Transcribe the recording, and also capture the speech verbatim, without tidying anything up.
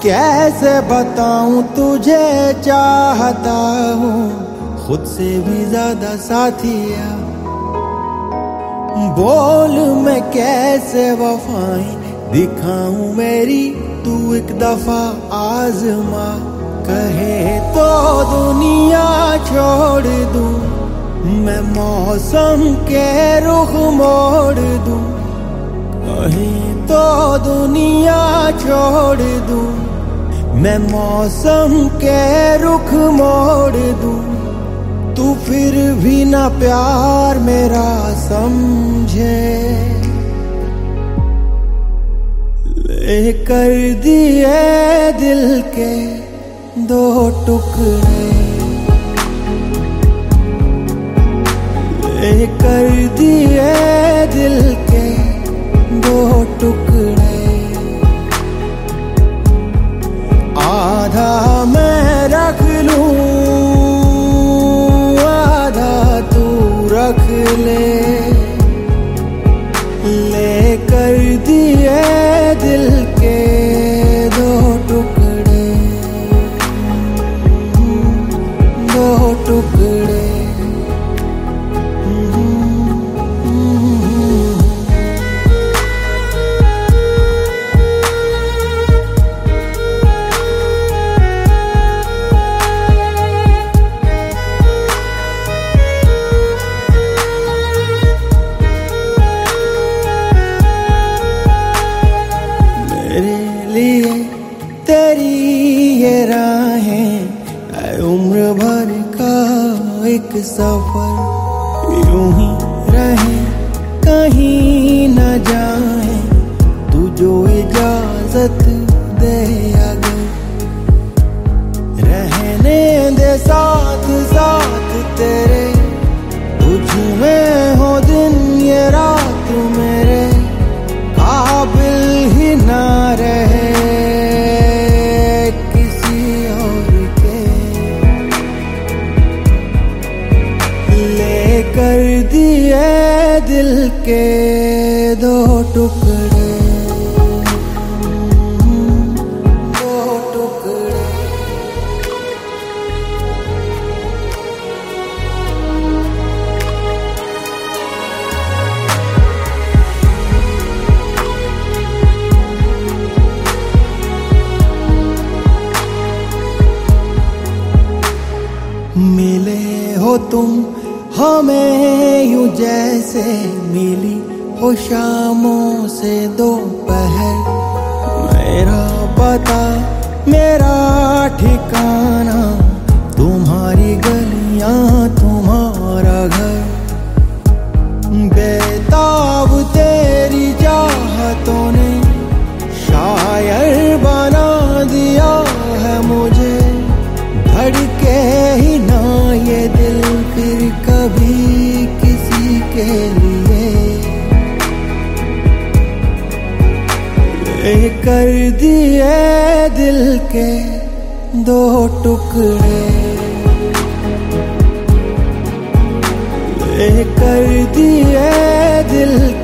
कैसे बताऊं तुझे चाहता हूँ खुद से भी ज्यादा साथिया। बोल मैं कैसे वफाएं दिखाऊं मेरी, तू एक दफा आजमा। कहे तो दुनिया छोड़ दूं, मैं मौसम के रुख मोड़ दूं। कहे तो दुनिया छोड़ दूं, मैं मौसम के रुख मोड़ दूं। तू फिर भी ना प्यार मेरा समझे, ले कर दिए दिल के दो टुकड़े, ले कर दिए दिल के दो टुकड़े। आधा मैं रख लूं, आधा तू रख ले, ले कर दिए दिल के दो टुकड़े, दो टुकड़े। मेरे लिए तेरी ये राहें है उम्र भर का एक सफर। यूं ही रहे कहीं न जाए, तू जो इजाजत दे अगर। रहने दे साथ साथ तेरे, तुझ में हो दिन ये रात मेरे। काबिल ही ना रहे किसी और के, ले कर दिए दिल के दो टुकड़े, दो टुकड़े। मिले हो तुम हमें यूं जैसे मिली हो शामों से दोपहर। मेरा पता मेरा ठिकाना, तुम्हारी गलियां तुम्हारा घर। बेताब तेरी चाहतों ने शायर बना दिया है मुझे। धड़के ही ना ये दिल फिर कभी किसी के लिए, ले कर दिए दिल के दो टुकड़े, ले कर दिए दिल